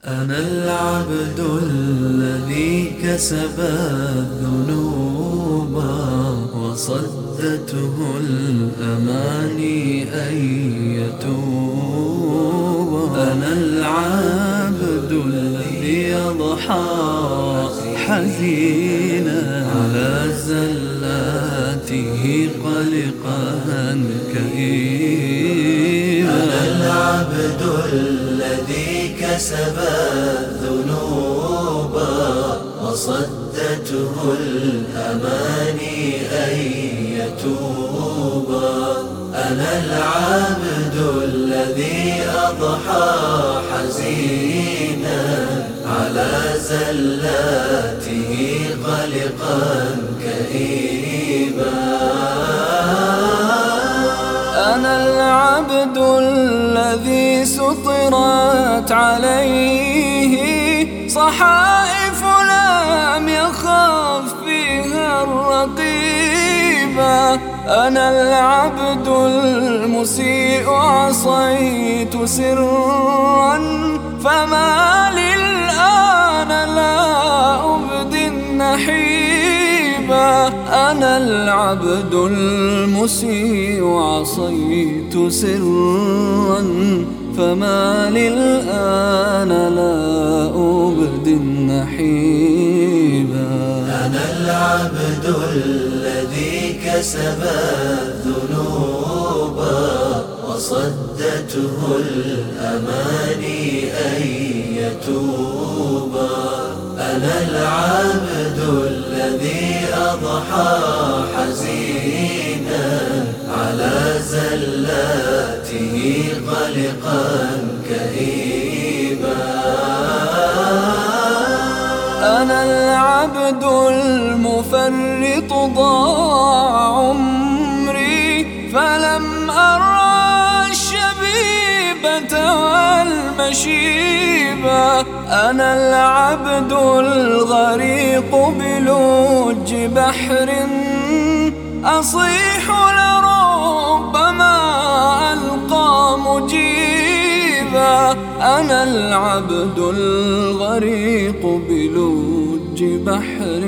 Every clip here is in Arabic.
أنا العبد الذي كسب الذنوب وصدته الأماني أن يتوب. أنا العبد الذي يضحى حزينا على زلاته قلقا كئيبا. أنا العبد الذي كسب الذنوب وصدته الأماني أن يتوب. أنا العبد الذي أضحى حزينا على زلاته قلقا كئيبا. أنا العبد الذي سطرت عليه صحائف لم يخف فيها الرقيبة. أنا العبد المسيء عصيت سرا فما للآن لا أبدي النحيبة. أنا العبد المسيء عصيت سرا فما للآن لا أبدي النحيبا. أنا العبد الذي كسب الذنوب وصدته الأماني أن يتوب. أنا العبد الذي أضحى حزينا على زلاته قلقا كئيبا. أنا العبد المفرط ضاع عمري فلم أرى الشبيبة والمشيبة. أنا العبد الغريق بلوج بحر أصيح لربما ألقى مجيبا. أنا العبد الغريق بلوج بحر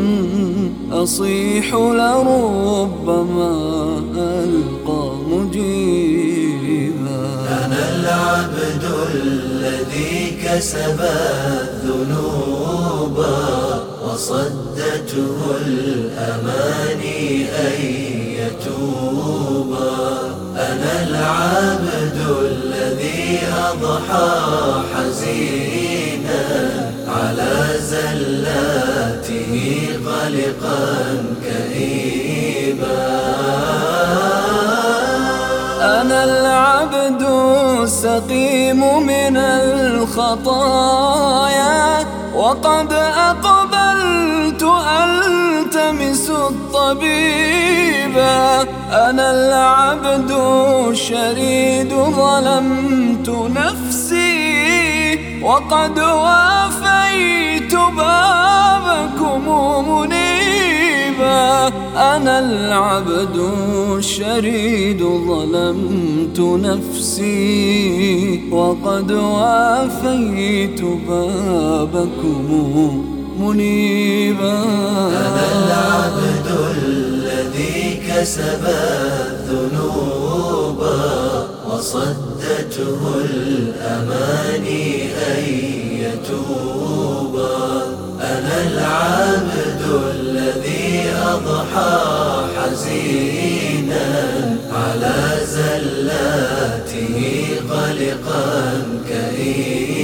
أصيح لربما ألقى مجيبا. أنا العبد الذي كسب الذنوب وصدته الأماني أن يتوب. أنا العبد الذي أضحى حزينا على زلاته قلقا كئيبا. أنا العبد السقيم من الخطايا وقد أقبلت ألتمس الطبيبا. أنا العبد الشريد ظلمت نفسي وقد وافيت بابكم منيبا. أنا العبد الشريد ظلمت نفسي وقد وافيت بابكم منيبا. أنا العبد الذي كسب الذنوب وصدته الأماني أن يتوب. أنا العبد الذي أضحى حزينا على زلاته قلقا كئيبا.